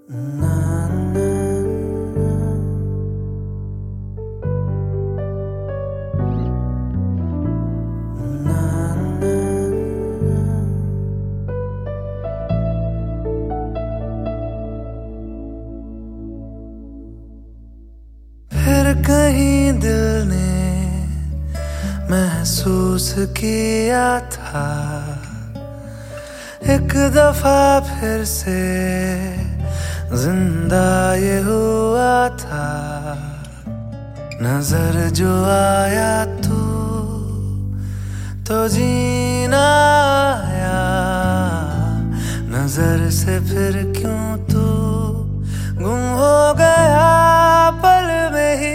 फिर कहीं दिल ने महसूस किया था, एक दफा फिर से जिंदा ये हुआ था। नजर जो आया तो जीना आया, नजर से फिर क्यों तू गुम हो गया पल में ही।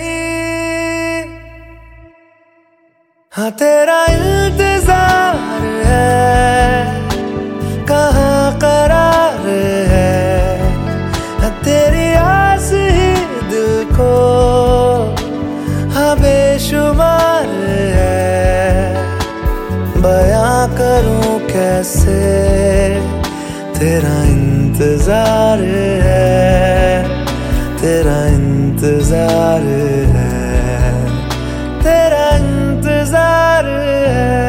हाँ तेरा इंतजार है, कहाँ करार है, तेरी आस ही दिल को हाँ बेशुमार है। बयां करूं कैसे तेरा इंतजार है, तेरा इंतजार है, तेरा इंतजार है।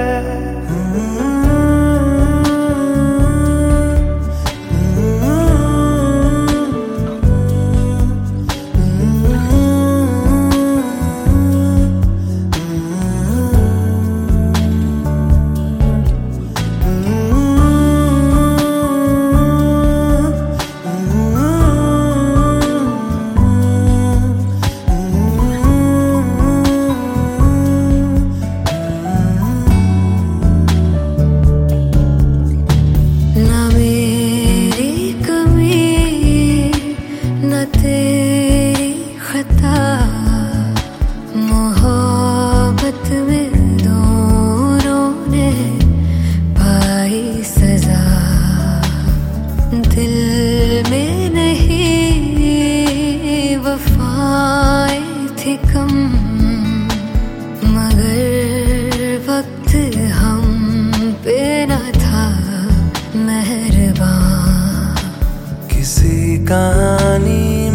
मोहब्बत में दोनों ने पाई सजा, दिल में नहीं वफाएं थी कम, मगर वक्त हम पे न था मेहरबान। किसी कहानी